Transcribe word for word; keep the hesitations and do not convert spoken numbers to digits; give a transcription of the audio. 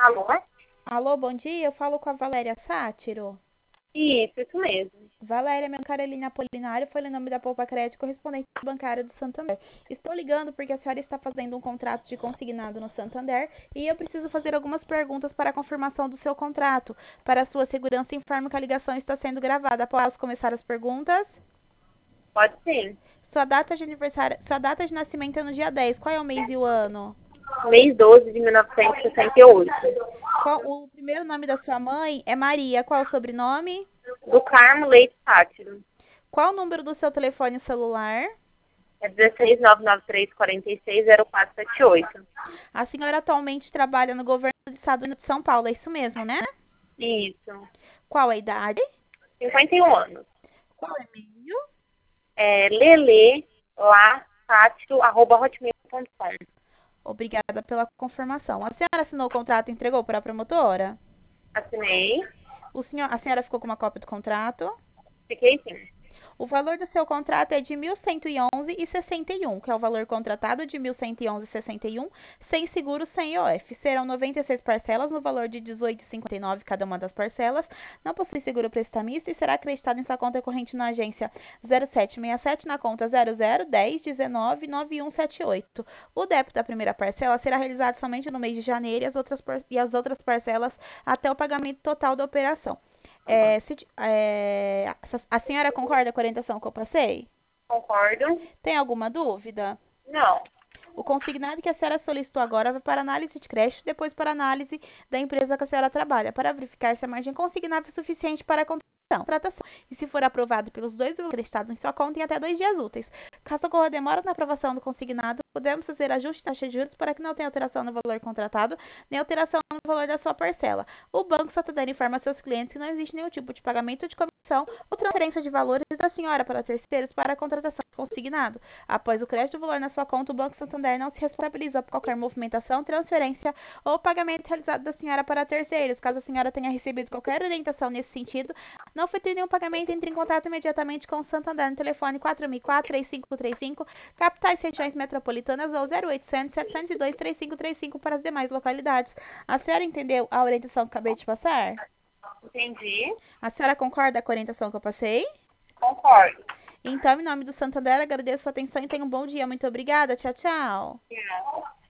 Alô? Alô, bom dia. Eu falo com a Valéria Sátiro. Isso, isso mesmo. Valéria, meu Carolina Apolinário, foi o nome da Poupa Crédito correspondente bancária do Santander. Estou ligando porque a senhora está fazendo um contrato de consignado no Santander e eu preciso fazer algumas perguntas para a confirmação do seu contrato. Para a sua segurança, informo que a ligação está sendo gravada. Posso começar as perguntas? Pode sim. Sua data de aniversário, sua data de nascimento é no dia dez. Qual é o mês e o ano? Mês doze de mil novecentos e sessenta e oito. Qual, o primeiro nome da sua mãe é Maria. Qual é o sobrenome? Do Carmo Leite Sátiro. Qual o número do seu telefone celular? É dezesseis, nove nove três, quarenta e seis, zero quatro sete oito. A senhora atualmente trabalha no governo do estado de São Paulo, é isso mesmo, né? Isso. Qual a idade? cinquenta e um anos. Qual é o e-mail? É lele, lá, sátiro, arroba hotmail ponto com. Obrigada pela confirmação. A senhora assinou o contrato e entregou para a promotora? Assinei. O senhor, a senhora ficou com uma cópia do contrato? Fiquei sim. O valor do seu contrato é de mil cento e onze reais e sessenta e um, que é o valor contratado de mil cento e onze reais e sessenta e um, sem seguro, sem I O F. Serão noventa e seis parcelas no valor de dezoito reais e cinquenta e nove centavos cada uma das parcelas. Não possui seguro prestamista e será acreditado em sua conta corrente na agência zero sete seis sete na conta zero zero dez dezenove nove um sete oito. O débito da primeira parcela será realizado somente no mês de janeiro e as outras, e as outras parcelas até o pagamento total da operação. É, se, é, a senhora concorda com a orientação que eu passei? Concordo? Tem alguma dúvida? Não. O consignado que a senhora solicitou agora vai para análise de crédito, depois para análise da empresa que a senhora trabalha, para verificar se a margem consignada é suficiente para a contratação. E se for aprovado pelos dois acreditados em sua conta em até dois dias úteis. Caso ocorra demora na aprovação do consignado, podemos fazer ajuste de taxa de juros para que não tenha alteração no valor contratado, nem alteração no valor da sua parcela. O Banco Santander informa a seus clientes que não existe nenhum tipo de pagamento de comissão ou transferência de valores da senhora para terceiros para a contratação do consignado. Após o crédito do valor na sua conta, o Banco Santander não se responsabiliza por qualquer movimentação, transferência ou pagamento realizado da senhora para terceiros. Caso a senhora tenha recebido qualquer orientação nesse sentido, não foi ter nenhum pagamento, entre em contato imediatamente com o Santander no telefone quatro mil e quatro, três cinco três cinco, capitais e regiões metropolitanas ou zero oitocentos, setecentos e dois, três cinco três cinco para as demais localidades. A senhora entendeu a orientação que acabei de passar? Entendi. A senhora concorda com a orientação que eu passei? Concordo. Então, em nome do Santander, agradeço a sua atenção e tenha um bom dia. Muito obrigada. Tchau, tchau. Obrigada.